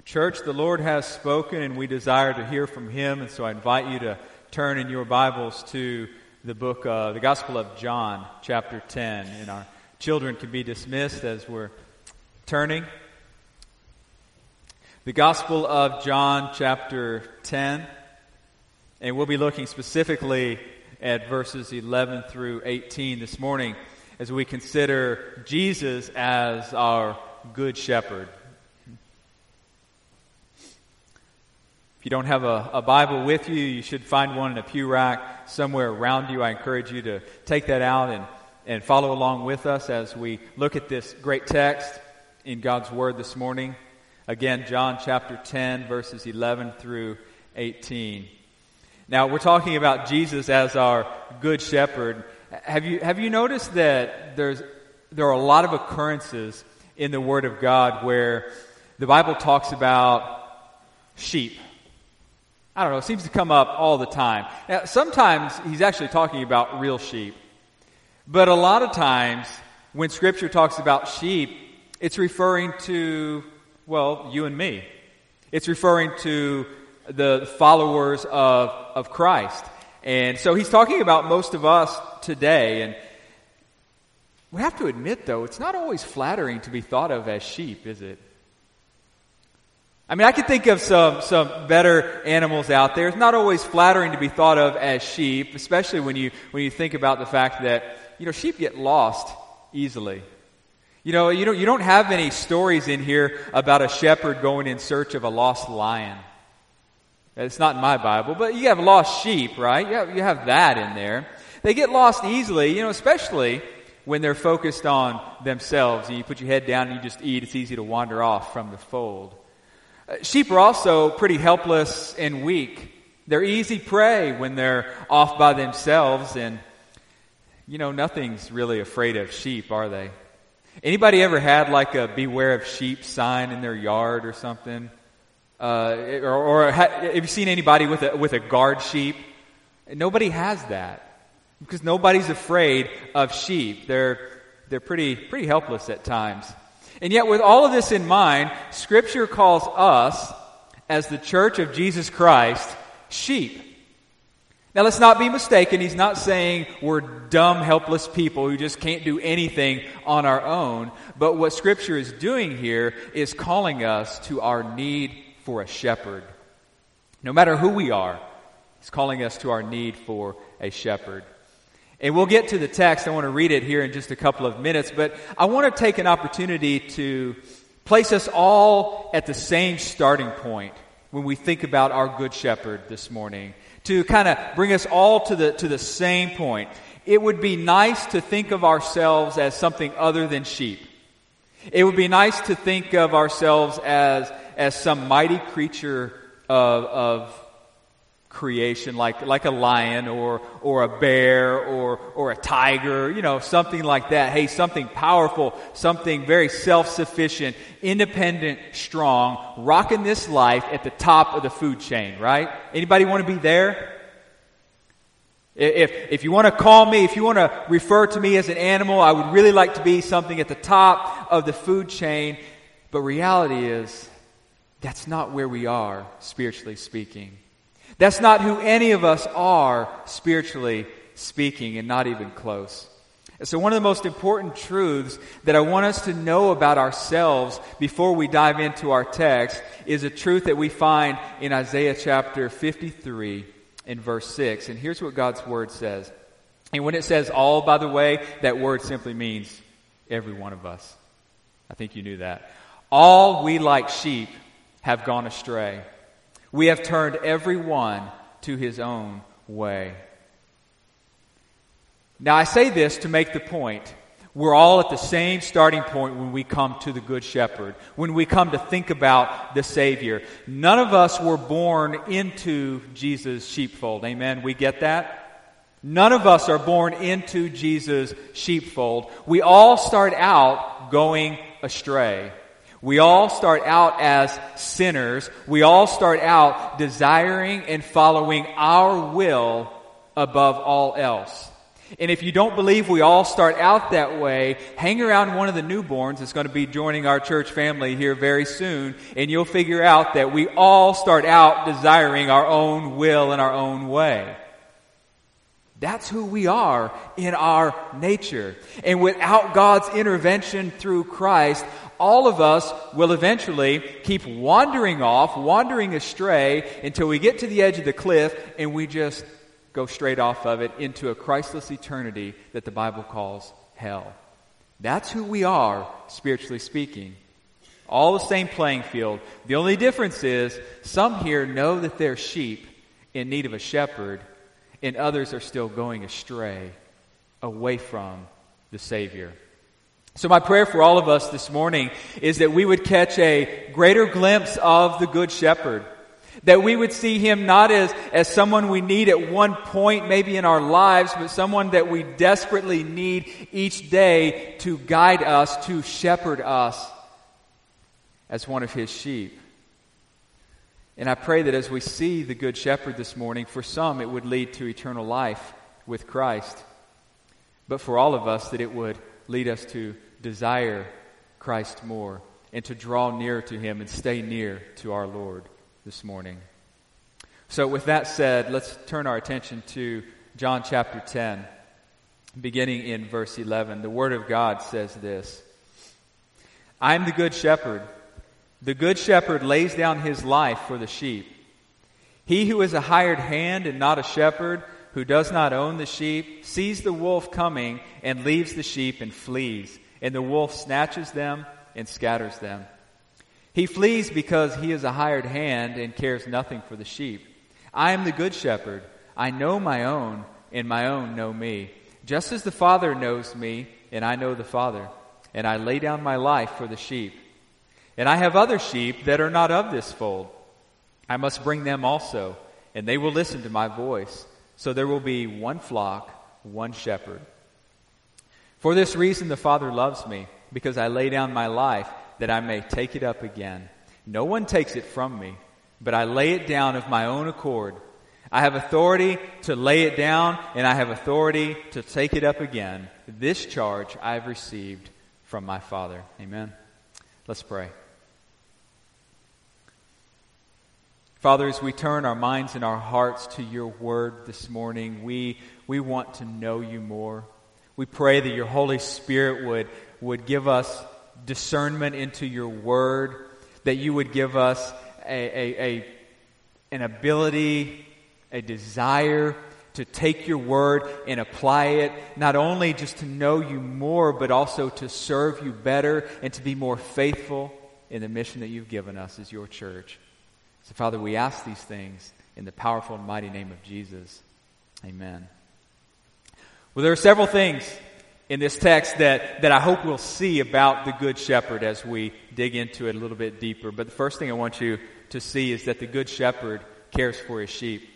Church, the Lord has spoken and we desire to hear from Him, and so I invite you to turn in your Bibles to the Gospel of John, chapter 10. And our children can be dismissed as we're turning. The Gospel of John, chapter 10, and we'll be looking specifically at verses 11 through 18 this morning as we consider Jesus as our Good Shepherd. If you don't have a Bible with you, you should find one in a pew rack somewhere around you. I encourage you to take that out and follow along with us as we look at this great text in God's Word this morning. Again, John chapter 10, verses 11 through 18. Now, we're talking about Jesus as our Good Shepherd. Have you noticed that there are a lot of occurrences in the Word of God where the Bible talks about sheep? I don't know, it seems to come up all the time. Now, sometimes he's actually talking about real sheep. But a lot of times, when Scripture talks about sheep, it's referring to, well, you and me. It's referring to the followers of Christ. And so he's talking about most of us today. And we have to admit, though, it's not always flattering to be thought of as sheep, is it? I mean, I can think of some better animals out there. It's not always flattering to be thought of as sheep, especially when you think about the fact that, sheep get lost easily. You don't have any stories in here about a shepherd going in search of a lost lion. It's not in my Bible, but you have lost sheep, right? You have that in there. They get lost easily, especially when they're focused on themselves. You put your head down and you just eat. It's easy to wander off from the fold. Sheep are also pretty helpless and weak. They're easy prey when they're off by themselves, and nothing's really afraid of sheep, are they? Anybody ever had like a beware of sheep sign in their yard or something? Or have you seen anybody with a guard sheep? Nobody has that because nobody's afraid of sheep. They're pretty helpless at times. And yet, with all of this in mind, Scripture calls us, as the Church of Jesus Christ, sheep. Now, let's not be mistaken. He's not saying we're dumb, helpless people who just can't do anything on our own. But what Scripture is doing here is calling us to our need for a shepherd. No matter who we are, He's calling us to our need for a shepherd. And we'll get to the text. I want to read it here in just a couple of minutes, but I want to take an opportunity to place us all at the same starting point when we think about our Good Shepherd this morning, to kind of bring us all to the same point. It would be nice to think of ourselves as something other than sheep. It would be nice to think of ourselves as some mighty creature of creation, like a lion or a bear or a tiger, something like that. Hey, something powerful, something very self-sufficient, independent, strong, rocking this life at the top of the food chain, right? Anybody want to be there? If you want to call me, if you want to refer to me as an animal, I would really like to be something at the top of the food chain. But reality is, that's not where we are, spiritually speaking. That's not who any of us are, spiritually speaking, and not even close. And so one of the most important truths that I want us to know about ourselves before we dive into our text is a truth that we find in Isaiah chapter 53 and verse 6. And here's what God's Word says. And when it says all, by the way, that word simply means every one of us. I think you knew that. All we like sheep have gone astray. We have turned every one to his own way. Now, I say this to make the point. We're all at the same starting point when we come to the Good Shepherd, when we come to think about the Savior. None of us were born into Jesus' sheepfold. Amen? We get that? None of us are born into Jesus' sheepfold. We all start out going astray. We all start out as sinners. We all start out desiring and following our will above all else. And if you don't believe we all start out that way, hang around one of the newborns that's going to be joining our church family here very soon, and you'll figure out that we all start out desiring our own will and our own way. That's who we are in our nature. And without God's intervention through Christ, all of us will eventually keep wandering astray until we get to the edge of the cliff and we just go straight off of it into a Christless eternity that the Bible calls hell. That's who we are, spiritually speaking. All the same playing field. The only difference is some here know that they're sheep in need of a shepherd, and others are still going astray, away from the Savior. So my prayer for all of us this morning is that we would catch a greater glimpse of the Good Shepherd. That we would see Him not as someone we need at one point maybe in our lives, but someone that we desperately need each day to guide us, to shepherd us as one of His sheep. And I pray that as we see the Good Shepherd this morning, for some it would lead to eternal life with Christ. But for all of us, that it would lead us to desire Christ more and to draw near to Him and stay near to our Lord this morning. So with that said, let's turn our attention to John chapter 10, beginning in verse 11. The Word of God says this: I am the good shepherd. The good shepherd lays down his life for the sheep. He who is a hired hand and not a shepherd, who does not own the sheep, sees the wolf coming and leaves the sheep and flees, and the wolf snatches them and scatters them. He flees because he is a hired hand and cares nothing for the sheep. I am the good shepherd. I know my own, and my own know me. Just as the Father knows me, and I know the Father, and I lay down my life for the sheep. And I have other sheep that are not of this fold. I must bring them also, and they will listen to my voice. So there will be one flock, one shepherd. For this reason the Father loves me, because I lay down my life, that I may take it up again. No one takes it from me, but I lay it down of my own accord. I have authority to lay it down, and I have authority to take it up again. This charge I have received from my Father. Amen. Let's pray. Father, as we turn our minds and our hearts to your word this morning, we want to know you more. We pray that your Holy Spirit would give us discernment into your word, that you would give us an ability, a desire to take your word and apply it, not only just to know you more, but also to serve you better and to be more faithful in the mission that you've given us as your church. So, Father, we ask these things in the powerful and mighty name of Jesus. Amen. Well, there are several things in this text that I hope we'll see about the Good Shepherd as we dig into it a little bit deeper. But the first thing I want you to see is that the Good Shepherd cares for his sheep.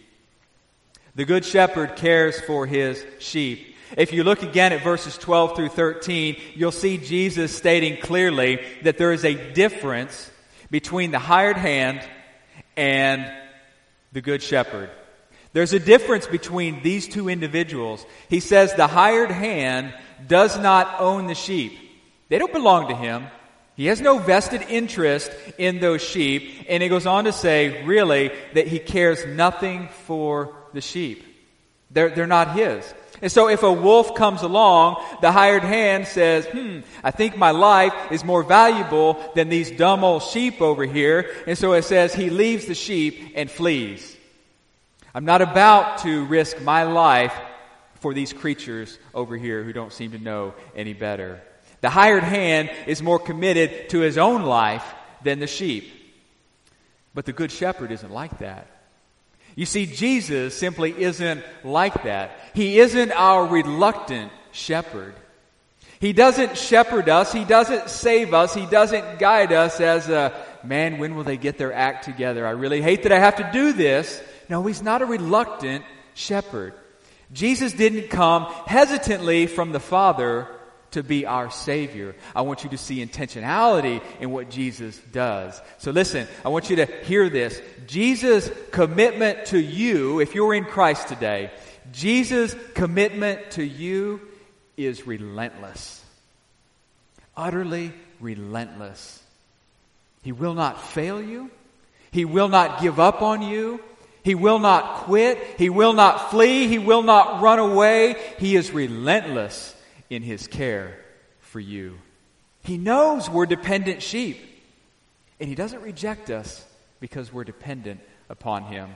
The Good Shepherd cares for his sheep. If you look again at verses 12 through 13, you'll see Jesus stating clearly that there is a difference between the hired hand and the Good Shepherd. There's a difference between these two individuals. He says the hired hand does not own the sheep. They don't belong to him. He has no vested interest in those sheep. And he goes on to say, really, that he cares nothing for the sheep. They're not his. And so if a wolf comes along, the hired hand says, I think my life is more valuable than these dumb old sheep over here. And so it says he leaves the sheep and flees. I'm not about to risk my life for these creatures over here who don't seem to know any better. The hired hand is more committed to his own life than the sheep. But the Good Shepherd isn't like that. You see, Jesus simply isn't like that. He isn't our reluctant shepherd. He doesn't shepherd us. He doesn't save us. He doesn't guide us as a, man, when will they get their act together? I really hate that I have to do this. No, he's not a reluctant shepherd. Jesus didn't come hesitantly from the Father to be our Savior. I want you to see intentionality in what Jesus does. So listen, I want you to hear this. Jesus' commitment to you, if you're in Christ today, Jesus' commitment to you is relentless. Utterly relentless. He will not fail you. He will not give up on you. He will not quit. He will not flee. He will not run away. He is relentless in His care for you. He knows we're dependent sheep. And He doesn't reject us because we're dependent upon Him.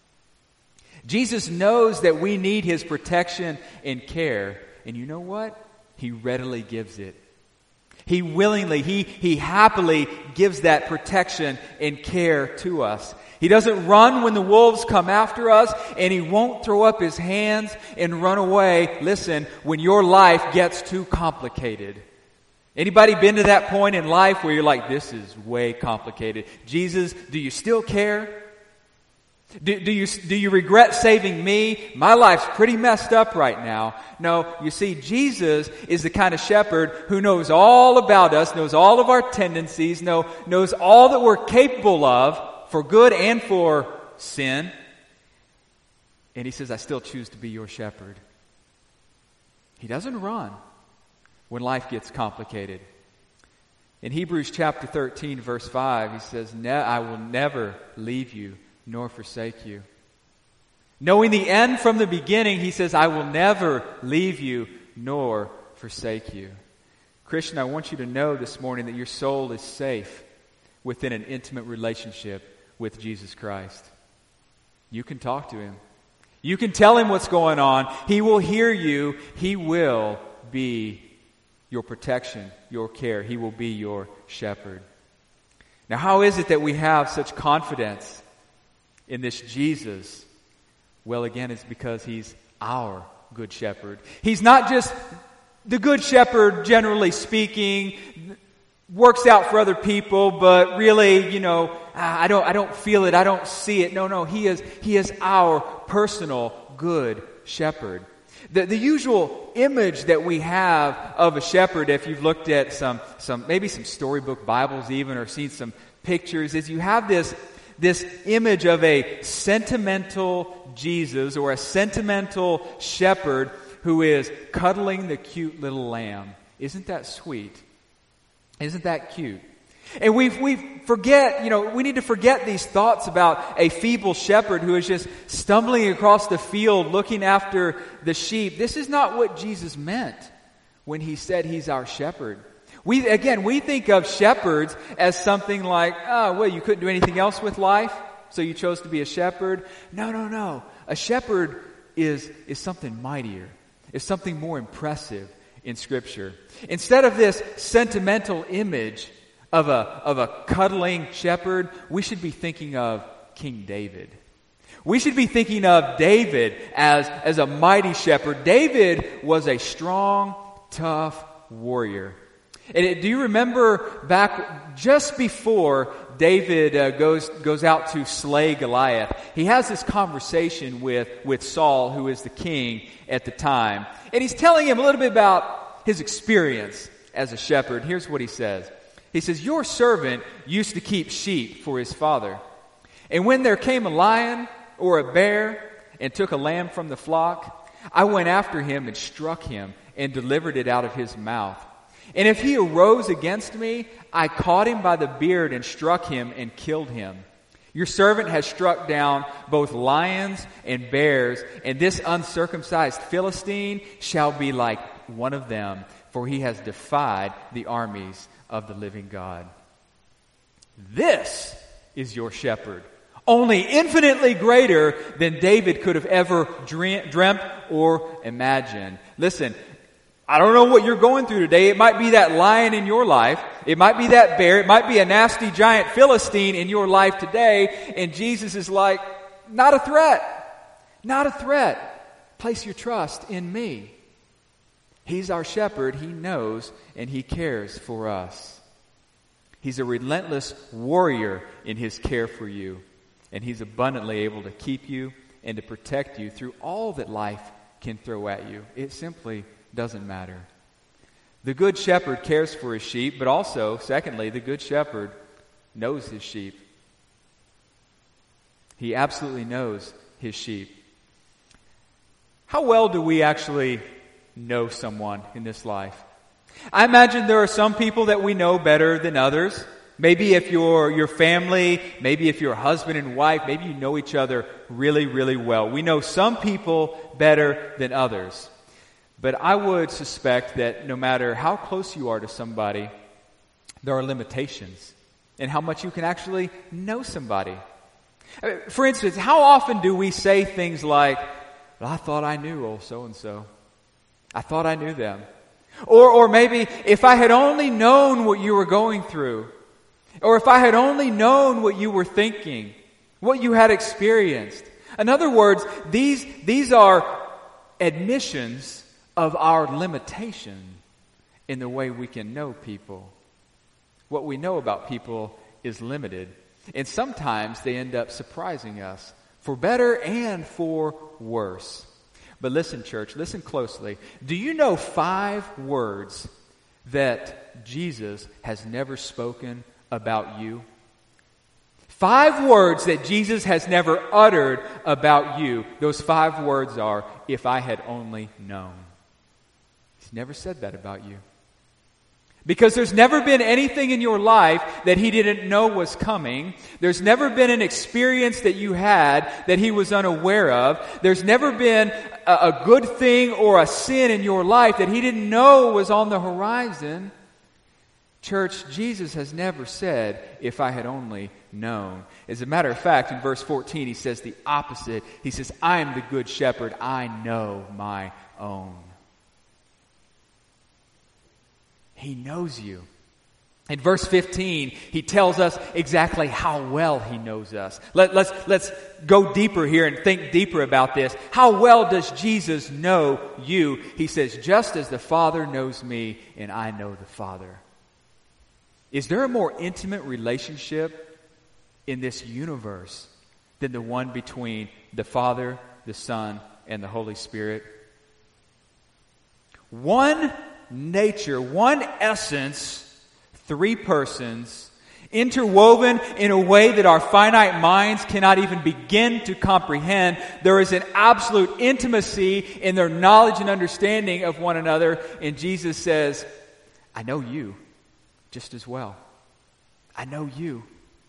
Jesus knows that we need His protection and care. And you know what? He readily gives it. He willingly, he happily gives that protection and care to us. He doesn't run when the wolves come after us, and He won't throw up His hands and run away, listen, when your life gets too complicated. Anybody been to that point in life where you're like, this is way complicated? Jesus, do you still care? Do you regret saving me? My life's pretty messed up right now. No, you see, Jesus is the kind of shepherd who knows all about us, knows all of our tendencies, knows all that we're capable of, for good and for sin. And He says, I still choose to be your shepherd. He doesn't run when life gets complicated. In Hebrews chapter 13, verse 5, He says, I will never leave you nor forsake you. Knowing the end from the beginning, He says, I will never leave you nor forsake you. Christian, I want you to know this morning that your soul is safe within an intimate relationship with Jesus Christ. You can talk to Him. You can tell Him what's going on. He will hear you. He will be your protection, your care. He will be your shepherd. Now, how is it that we have such confidence in this Jesus? Well, again, it's because He's our good shepherd. He's not just the good shepherd, generally speaking, works out for other people, but really, I don't feel it, I don't see it. No, He is our personal good shepherd. The usual image that we have of a shepherd, if you've looked at some storybook Bibles even, or seen some pictures, is you have this image of a sentimental Jesus or a sentimental shepherd who is cuddling the cute little lamb. Isn't that sweet? Isn't that cute? And we forget, we need to forget these thoughts about a feeble shepherd who is just stumbling across the field looking after the sheep. This is not what Jesus meant when He said He's our shepherd. We think of shepherds as something like, you couldn't do anything else with life, so you chose to be a shepherd. No. A shepherd is something mightier. It's something more impressive in Scripture. Instead of this sentimental image of a cuddling shepherd, we should be thinking of King David. We should be thinking of David as a mighty shepherd. David was a strong, tough warrior. And do you remember back just before David goes out to slay Goliath, he has this conversation with Saul, who is the king at the time. And he's telling him a little bit about his experience as a shepherd. Here's what he says. He says, your servant used to keep sheep for his father. And when there came a lion or a bear and took a lamb from the flock, I went after him and struck him and delivered it out of his mouth. And if he arose against me, I caught him by the beard and struck him and killed him. Your servant has struck down both lions and bears, and this uncircumcised Philistine shall be like one of them, for he has defied the armies of the living God. This is your shepherd, only infinitely greater than David could have ever dreamt or imagined. Listen, I don't know what you're going through today. It might be that lion in your life. It might be that bear. It might be a nasty giant Philistine in your life today. And Jesus is like, not a threat. Not a threat. Place your trust in me. He's our shepherd. He knows and He cares for us. He's a relentless warrior in His care for you. And He's abundantly able to keep you and to protect you through all that life can throw at you. It simply doesn't matter. The good shepherd cares for his sheep, but also, secondly, the good shepherd knows his sheep. He absolutely knows his sheep. how well do we actually know someone in this life? I imagine there are some people that we know better than others. Maybe if you're your family, maybe if you're husband and wife, maybe you know each other really, really well. We know some people better than others. But I would suspect that no matter how close you are to somebody, there are limitations in how much you can actually know somebody. For instance, how often do we say things like, well, I thought I knew old so-and-so. I thought I knew them. Or maybe, if I had only known what you were going through, or if I had only known what you were thinking, what you had experienced. In other words, these are admissions of our limitation in the way we can know people. What we know about people is limited. And sometimes they end up surprising us, for better and for worse. But listen, church, listen closely. Do you know 5 words that Jesus has never spoken about you? 5 words that Jesus has never uttered about you. Those 5 words are, if I had only known. He's never said that about you. Because there's never been anything in your life that He didn't know was coming. There's never been an experience that you had that He was unaware of. There's never been a good thing or a sin in your life that He didn't know was on the horizon. Church, Jesus has never said, if I had only known. As a matter of fact, in verse 14, He says the opposite. He says, I am the good shepherd. I know my own. He knows you. In verse 15, He tells us exactly how well He knows us. Let's go deeper here and think deeper about this. How well does Jesus know you? He says, just as the Father knows me and I know the Father. Is there a more intimate relationship in this universe than the one between the Father, the Son, and the Holy Spirit? One nature, one essence, 3 persons, interwoven in a way that our finite minds cannot even begin to comprehend. There is an absolute intimacy in their knowledge and understanding of one another. And Jesus says, I know you just as well. I know you.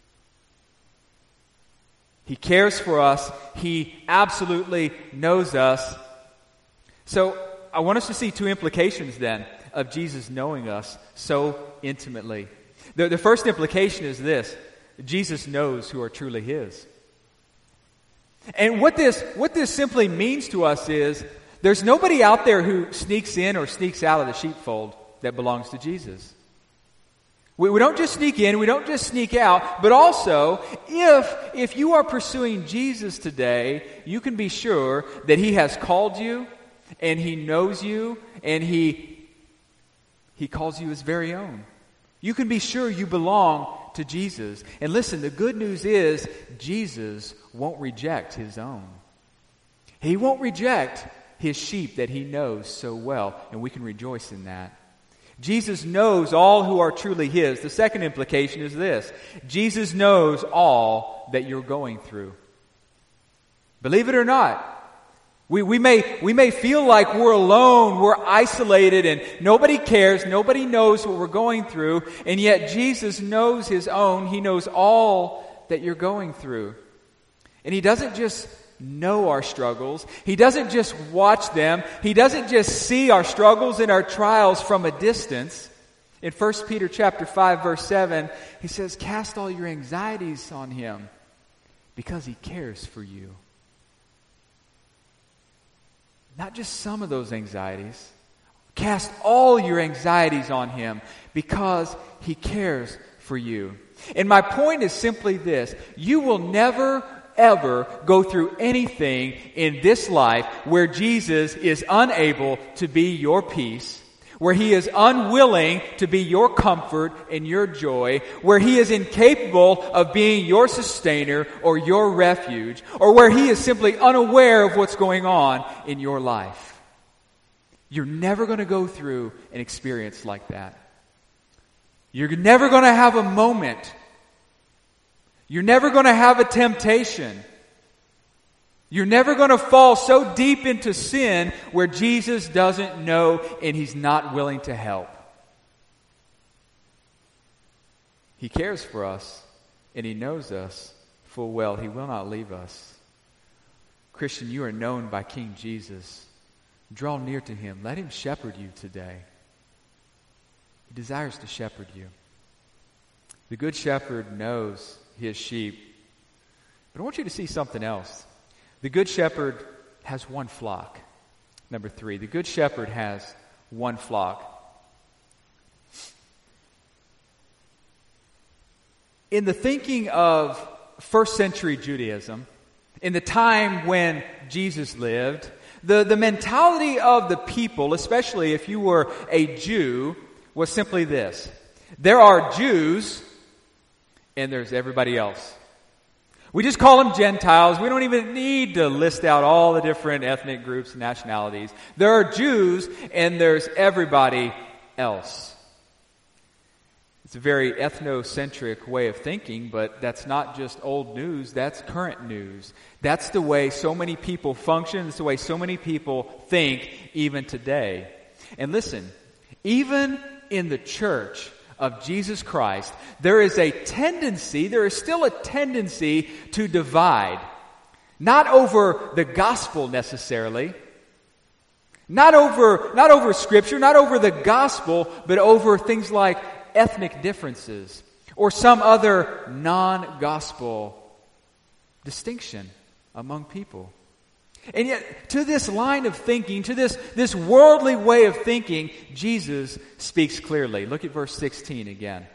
He cares for us. He absolutely knows us. So I want us to see 2 implications then of Jesus knowing us so intimately. The first implication is this: Jesus knows who are truly His. And what this simply means to us is there's nobody out there who sneaks in or sneaks out of the sheepfold that belongs to Jesus. We don't just sneak in, we don't just sneak out, but also, if you are pursuing Jesus today, you can be sure that He has called you, and He knows you, and He calls you His very own. You can be sure you belong to Jesus. And listen, the good news is Jesus won't reject His own. He won't reject His sheep that He knows so well, and we can rejoice in that. Jesus knows all who are truly His. The second implication is this: Jesus knows all that you're going through. Believe it or not, we may feel like we're alone, we're isolated, and nobody cares, nobody knows what we're going through, and yet Jesus knows His own. He knows all that you're going through. And He doesn't just know our struggles. He doesn't just watch them. He doesn't just see our struggles and our trials from a distance. In 1 Peter chapter 5, verse 7, he says, cast all your anxieties on Him because He cares for you. Not just some of those anxieties. Cast all your anxieties on Him because He cares for you. And my point is simply this: you will never ever go through anything in this life where Jesus is unable to be your peace, where He is unwilling to be your comfort and your joy, where He is incapable of being your sustainer or your refuge, or where He is simply unaware of what's going on in your life. You're never going to go through an experience like that. You're never going to have a moment. You're never going to have a temptation. You're never going to fall so deep into sin where Jesus doesn't know and He's not willing to help. He cares for us and He knows us full well. He will not leave us. Christian, you are known by King Jesus. Draw near to Him. Let Him shepherd you today. He desires to shepherd you. The Good Shepherd knows His sheep. But I want you to see something else. The Good Shepherd has one flock. Number 3, the Good Shepherd has one flock. In the thinking of first century Judaism, in the time when Jesus lived, the mentality of the people, especially if you were a Jew, was simply this. There are Jews and there's everybody else. We just call them Gentiles. We don't even need to list out all the different ethnic groups and nationalities. There are Jews and there's everybody else. It's a very ethnocentric way of thinking, but that's not just old news, that's current news. That's the way so many people function, it's the way so many people think even today. And listen, even in the church of Jesus Christ, there is still a tendency to divide. Not over the gospel necessarily, not over Scripture, not over the gospel, but over things like ethnic differences or some other non-gospel distinction among people. And yet, to this line of thinking, to this worldly way of thinking, Jesus speaks clearly. Look at verse 16 again.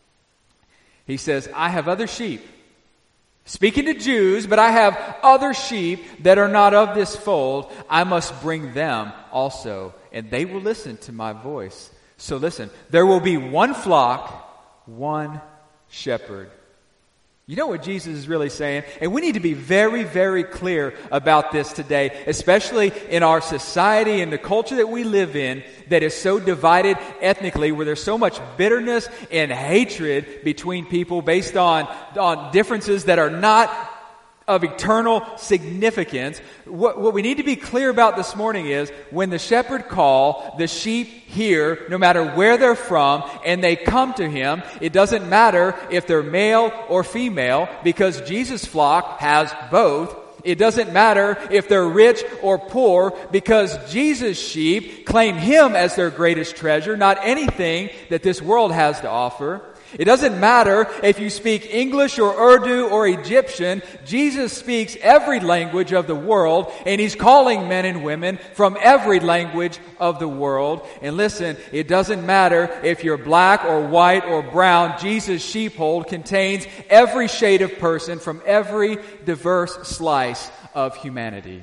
He says, I have other sheep. Speaking to Jews, but I have other sheep that are not of this fold. I must bring them also, and they will listen to my voice. So listen, there will be one flock, one shepherd. You know what Jesus is really saying? And we need to be very, very clear about this today, especially in our society and the culture that we live in that is so divided ethnically, where there's so much bitterness and hatred between people based on differences that are not of eternal significance. What we need to be clear about this morning is when the shepherd call, the sheep hear no matter where they're from, and they come to him. It doesn't matter if they're male or female, because Jesus' flock has both. It doesn't matter if they're rich or poor, because Jesus' sheep claim him as their greatest treasure, not anything that this world has to offer. It doesn't matter if you speak English or Urdu or Egyptian. Jesus speaks every language of the world, and He's calling men and women from every language of the world. And listen, it doesn't matter if you're black or white or brown. Jesus' sheepfold contains every shade of person from every diverse slice of humanity.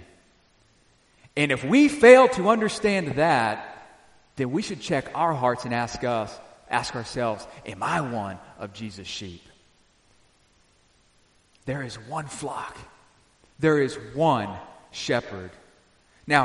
And if we fail to understand that, then we should check our hearts and ask ourselves, am I one of Jesus' sheep? There is one flock. There is one shepherd. Now,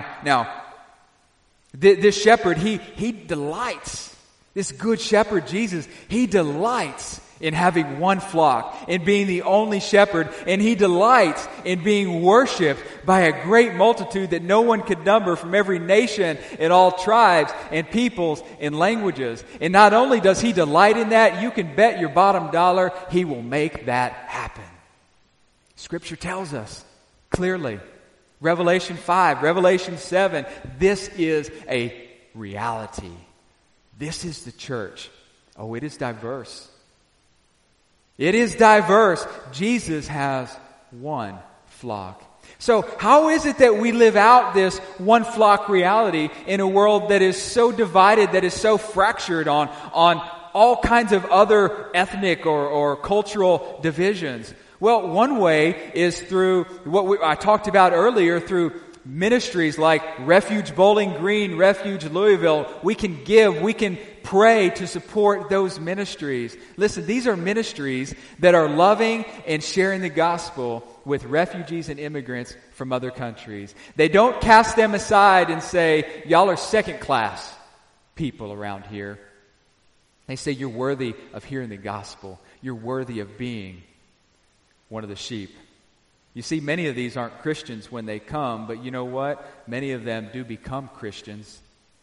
this shepherd, he delights. This good shepherd, Jesus, he delights in having one flock, in being the only shepherd, and he delights in being worshipped by a great multitude that no one could number, from every nation and all tribes and peoples and languages. And not only does he delight in that, you can bet your bottom dollar he will make that happen. Scripture tells us clearly. Revelation 5, Revelation 7, this is a reality. This is the church. Oh, it is diverse. It is diverse. Jesus has one flock. So how is it that we live out this one flock reality in a world that is so divided, that is so fractured on all kinds of other ethnic or cultural divisions? Well, one way is through what I talked about earlier, through ministries like Refuge Bowling Green, Refuge Louisville. We can give, we can pray to support those ministries. Listen, these are ministries that are loving and sharing the gospel with refugees and immigrants from other countries. They don't cast them aside and say, y'all are second class people around here. They say, you're worthy of hearing the gospel. You're worthy of being one of the sheep. You see, many of these aren't Christians when they come, but you know what? Many of them do become Christians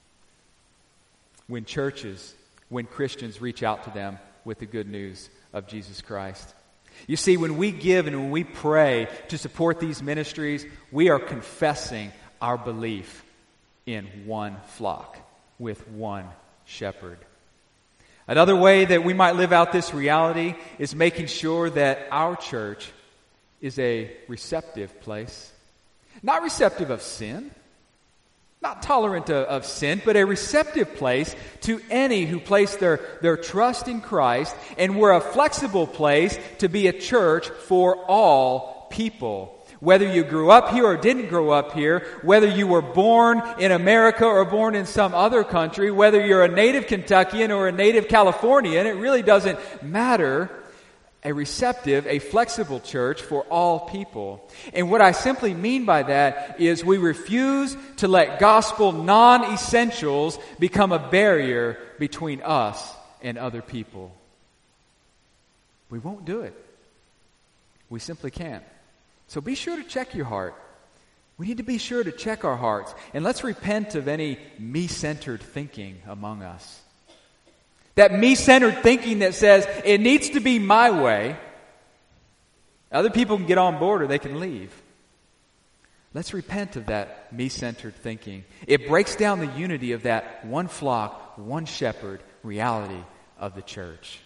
when Christians reach out to them with the good news of Jesus Christ. You see, when we give and when we pray to support these ministries, we are confessing our belief in one flock with one shepherd. Another way that we might live out this reality is making sure that our church is a receptive place. Not receptive of sin, not tolerant of sin, but a receptive place to any who place their trust in Christ, and we're a flexible place to be a church for all people. Whether you grew up here or didn't grow up here, whether you were born in America or born in some other country, whether you're a native Kentuckian or a native Californian, it really doesn't matter. A receptive, a flexible church for all people. And what I simply mean by that is we refuse to let gospel non-essentials become a barrier between us and other people. We won't do it. We simply can't. So be sure to check your heart. We need to be sure to check our hearts. And let's repent of any me-centered thinking among us. That me-centered thinking that says, it needs to be my way. Other people can get on board or they can leave. Let's repent of that me-centered thinking. It breaks down the unity of that one flock, one shepherd reality of the church.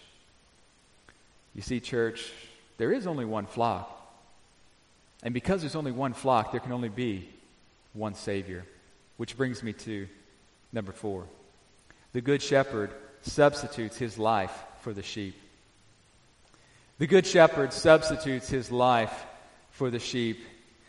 You see, church, there is only one flock. And because there's only one flock, there can only be one Savior. Which brings me to number 4. The Good Shepherd substitutes his life for the sheep. The Good Shepherd substitutes his life for the sheep.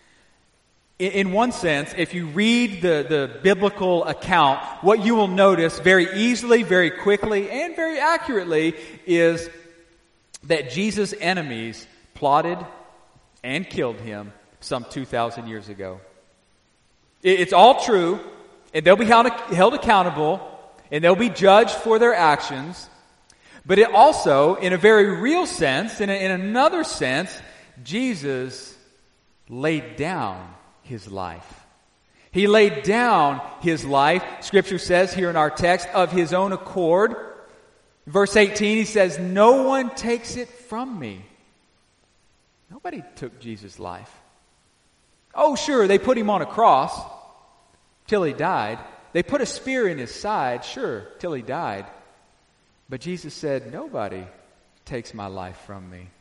In one sense, if you read the biblical account, what you will notice very easily, very quickly, and very accurately is that Jesus' enemies plotted and killed him some 2,000 years ago. It's all true, and they'll be held accountable, and they'll be judged for their actions. But it also, in a very real sense, in another sense, Jesus laid down his life. He laid down his life, Scripture says here in our text, of his own accord. Verse 18, he says, "No one takes it from me." Nobody took Jesus' life. Oh, sure, they put him on a cross till he died. They put a spear in his side, sure, till he died. But Jesus said, nobody takes my life from me.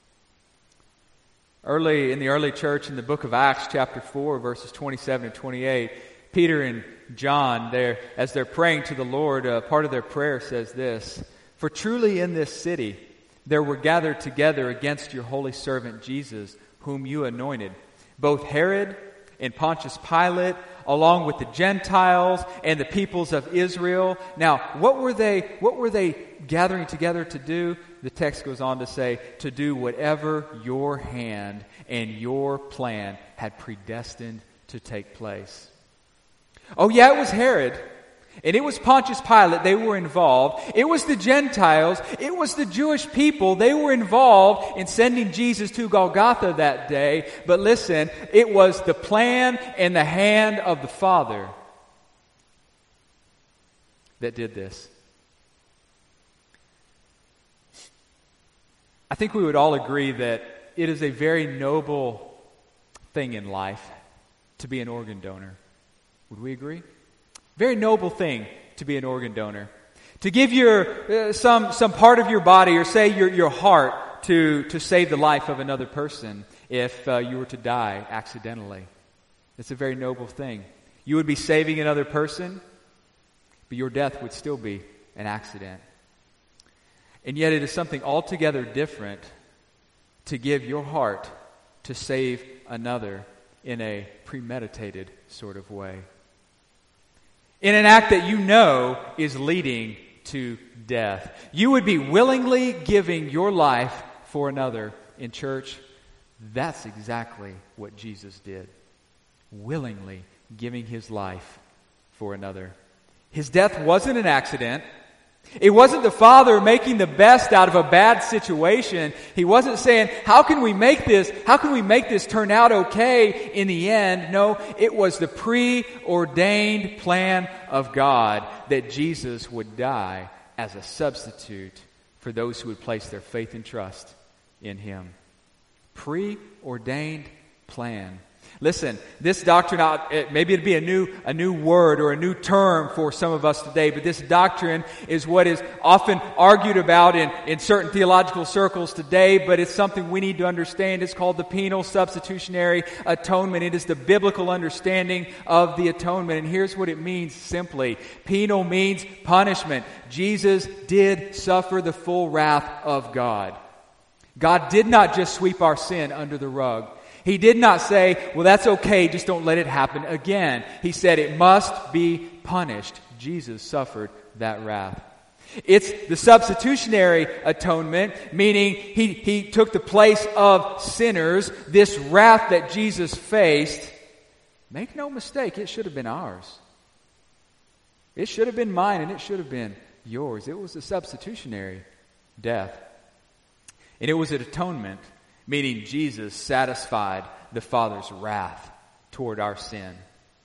Early in the early church, in the book of Acts, chapter 4, verses 27 and 28, Peter and John, as they're praying to the Lord, part of their prayer says this: "For truly in this city there were gathered together against your holy servant Jesus, whom you anointed, both Herod and Pontius Pilate, along with the Gentiles and the peoples of Israel." Now, what were they gathering together to do? The text goes on to say, to do whatever your hand and your plan had predestined to take place. Oh yeah, it was Herod. And it was Pontius Pilate, they were involved. It was the Gentiles, it was the Jewish people, they were involved in sending Jesus to Golgotha that day. But listen, it was the plan and the hand of the Father that did this. I think we would all agree that it is a very noble thing in life to be an organ donor. Would we agree? Very noble thing to be an organ donor. To give your some part of your body, or say your heart, to save the life of another person if you were to die accidentally. It's a very noble thing. You would be saving another person, but your death would still be an accident. And yet it is something altogether different to give your heart to save another in a premeditated sort of way. In an act that you know is leading to death. You would be willingly giving your life for another. In church, that's exactly what Jesus did. Willingly giving his life for another. His death wasn't an accident. It wasn't the Father making the best out of a bad situation. He wasn't saying, how can we make this turn out okay in the end? No, it was the preordained plan of God that Jesus would die as a substitute for those who would place their faith and trust in Him. Preordained plan. Listen, this doctrine, maybe it'd be a new word or a new term for some of us today, but this doctrine is what is often argued about in certain theological circles today, but it's something we need to understand. It's called the penal substitutionary atonement. It is the biblical understanding of the atonement, and here's what it means simply. Penal means punishment. Jesus did suffer the full wrath of God. God did not just sweep our sin under the rug. He did not say, well, that's okay, just don't let it happen again. He said it must be punished. Jesus suffered that wrath. It's the substitutionary atonement, meaning he took the place of sinners. This wrath that Jesus faced, make no mistake, it should have been ours. It should have been mine and it should have been yours. It was a substitutionary death. And it was an atonement, meaning Jesus satisfied the Father's wrath toward our sin.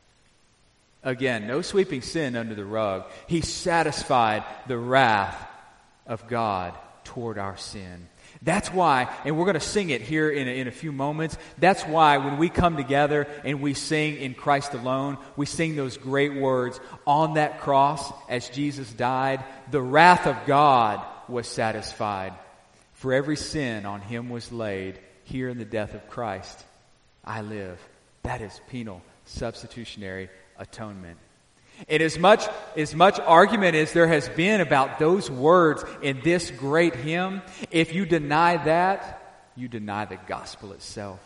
Again, no sweeping sin under the rug. He satisfied the wrath of God toward our sin. That's why, and we're going to sing it here in a few moments, that's why when we come together and we sing in Christ alone, we sing those great words, on that cross as Jesus died, the wrath of God was satisfied. For every sin on Him was laid. Here in the death of Christ, I live. That is penal substitutionary atonement. And as much argument as there has been about those words in this great hymn, if you deny that, you deny the gospel itself.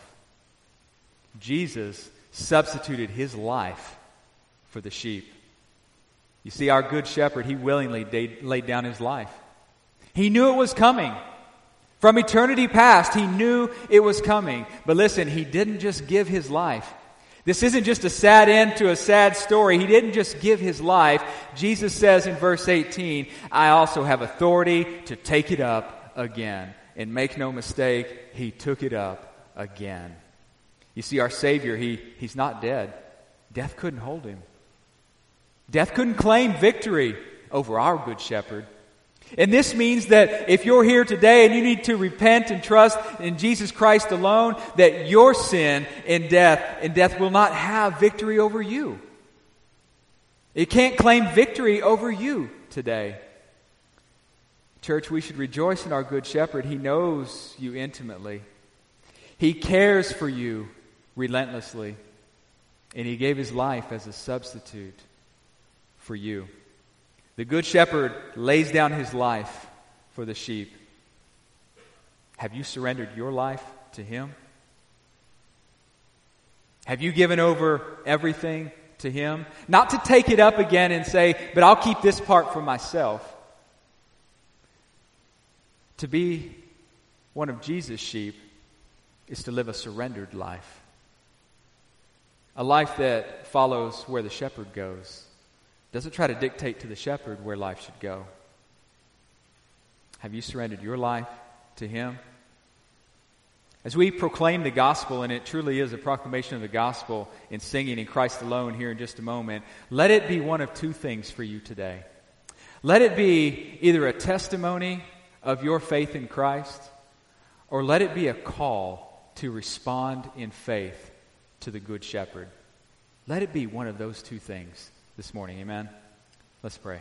Jesus substituted His life for the sheep. You see, our good shepherd, He willingly laid down His life. He knew it was coming. From eternity past, He knew it was coming. But listen, He didn't just give His life. This isn't just a sad end to a sad story. He didn't just give His life. Jesus says in verse 18, I also have authority to take it up again. And make no mistake, He took it up again. You see, our Savior, He's not dead. Death couldn't hold Him. Death couldn't claim victory over our good shepherd. And this means that if you're here today and you need to repent and trust in Jesus Christ alone, that your sin and death will not have victory over you. It can't claim victory over you today. Church, we should rejoice in our good shepherd. He knows you intimately. He cares for you relentlessly. And He gave His life as a substitute for you. The good shepherd lays down his life for the sheep. Have you surrendered your life to Him? Have you given over everything to Him? Not to take it up again and say, but I'll keep this part for myself. To be one of Jesus' sheep is to live a surrendered life. A life that follows where the shepherd goes. Doesn't try to dictate to the shepherd where life should go. Have you surrendered your life to Him? As we proclaim the gospel, and it truly is a proclamation of the gospel in singing in Christ alone here in just a moment, let it be one of two things for you today. Let it be either a testimony of your faith in Christ, or let it be a call to respond in faith to the Good Shepherd. Let it be one of those two things this morning. Amen. Let's pray.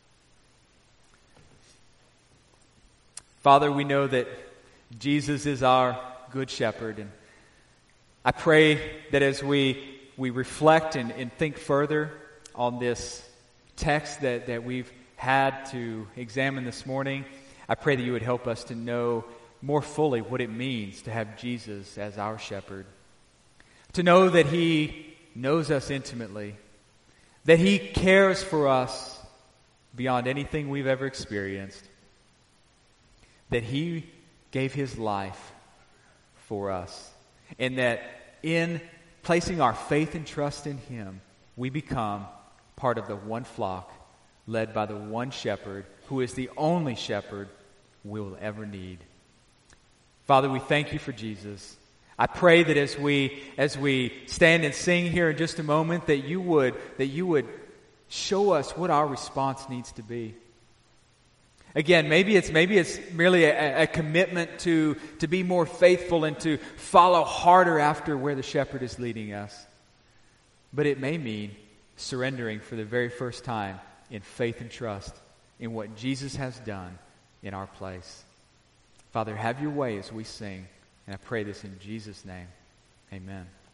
Father, we know that Jesus is our good shepherd, and I pray that as we reflect and think further on this text that we've had to examine this morning, I pray that you would help us to know more fully what it means to have Jesus as our shepherd. To know that He knows us intimately, that He cares for us beyond anything we've ever experienced, that He gave His life for us, and that in placing our faith and trust in Him, we become part of the one flock led by the one shepherd who is the only shepherd we will ever need. Father, we thank you for Jesus. I pray that as we stand and sing here in just a moment, that you would show us what our response needs to be. Again, maybe it's merely a commitment to be more faithful and to follow harder after where the shepherd is leading us. But it may mean surrendering for the very first time in faith and trust in what Jesus has done in our place. Father, have your way as we sing. And I pray this in Jesus' name. Amen.